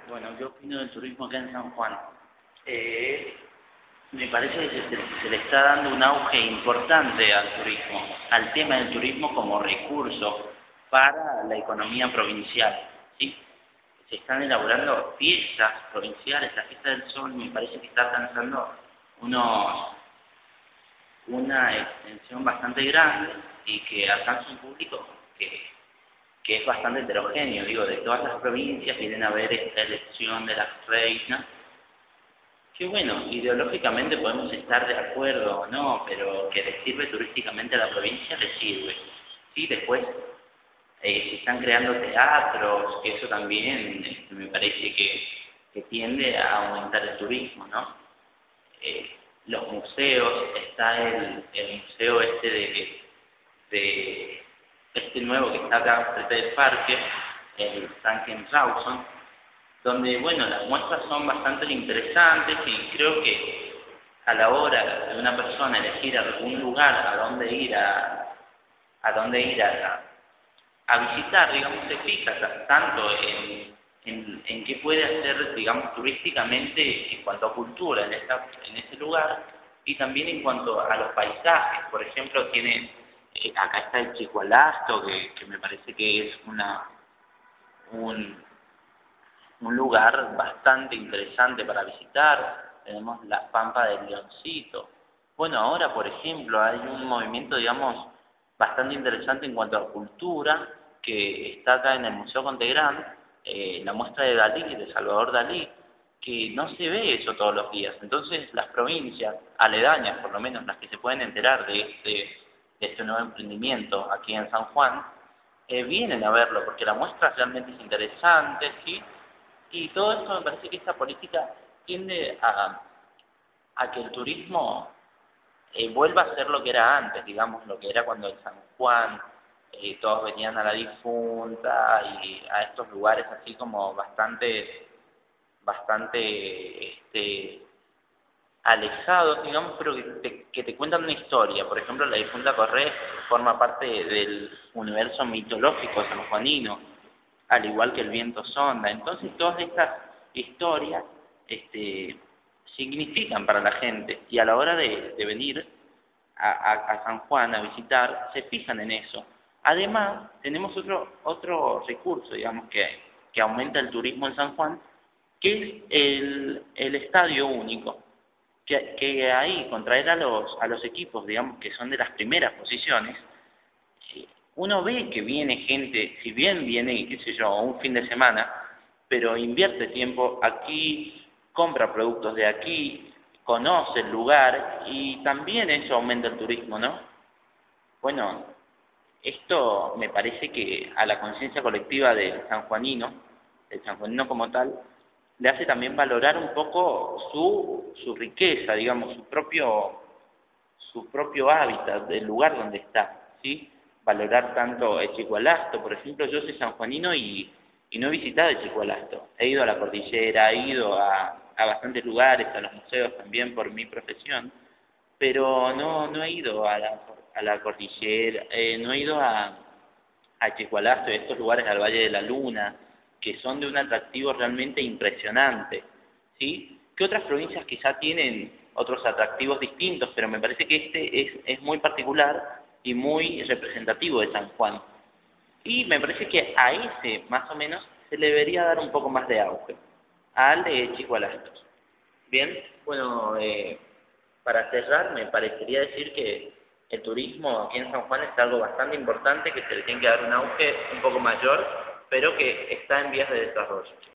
Bueno, ¿qué opino del turismo acá en San Juan? Eh, Me parece que se le está dando un auge importante al turismo, al tema del turismo como recurso para la economía provincial, ¿sí? Se están elaborando fiestas provinciales, la fiesta del sol me parece que está alcanzando unos, una extensión bastante grande y que alcanza un público que es bastante heterogéneo, digo, de todas las provincias vienen a ver esta elección de las reinas, que bueno, ideológicamente podemos estar de acuerdo o no, pero que le sirve turísticamente a la provincia, le sirve. Sí, después se están creando teatros, que eso también me parece que tiende a aumentar el turismo, ¿no? Los museos, está el museo este de este nuevo que está acá frente del parque, el Frankenhausen, donde, bueno, las muestras son bastante interesantes y creo que a la hora de una persona elegir algún lugar a dónde ir a visitar, digamos, se fija tanto en qué puede hacer, digamos, turísticamente en cuanto a cultura en ese lugar y también en cuanto a los paisajes. Por ejemplo, tiene, acá está el Chicualasto, que me parece que es un, un lugar bastante interesante para visitar. Tenemos la Pampa del Leoncito. Bueno, ahora, por ejemplo, hay un movimiento, digamos, bastante interesante en cuanto a cultura, que está acá en el Museo Contegrán, la muestra de Dalí, de Salvador Dalí, que no se ve eso todos los días. Entonces, las provincias aledañas, por lo menos las que se pueden enterar de este nuevo emprendimiento aquí en San Juan, vienen a verlo, porque la muestra realmente es interesante, ¿sí? Y todo esto me parece que esta política tiende a que el turismo vuelva a ser lo que era antes, digamos, lo que era cuando en San Juan todos venían a la difunta y a estos lugares así como bastante alejados, digamos, pero que te cuentan una historia. Por ejemplo, la difunta Correa forma parte del universo mitológico sanjuanino, al igual que el viento sonda. Entonces, todas estas historias significan para la gente y a la hora de venir a San Juan a visitar, se fijan en eso. Además, tenemos otro recurso, digamos, que aumenta el turismo en San Juan, que es el estadio único, que ahí contraer a los equipos, digamos, que son de las primeras posiciones, uno ve que viene gente, si bien viene, qué sé yo, un fin de semana, pero invierte tiempo aquí, compra productos de aquí, conoce el lugar y también eso aumenta el turismo, ¿no? Bueno, esto me parece que a la conciencia colectiva del sanjuanino como tal, le hace también valorar un poco su riqueza, digamos, su propio hábitat, el lugar donde está, ¿sí? Valorar tanto Echicualasto, por ejemplo, yo soy sanjuanino y no he visitado Echicualasto, he ido a la cordillera, he ido a bastantes lugares, a los museos también por mi profesión, pero no he ido a la cordillera, no he ido a Chicualasto y a estos lugares al Valle de la Luna, que son de un atractivo realmente impresionante, ¿sí? Que otras provincias quizá tienen otros atractivos distintos, pero me parece que este es muy particular y muy representativo de San Juan. Y me parece que a ese, más o menos, se le debería dar un poco más de auge, al de Chicualastos. Bien, bueno, para cerrar, me parecería decir que el turismo aquí en San Juan es algo bastante importante, que se le tiene que dar un auge un poco mayor, pero que está en vías de desarrollo.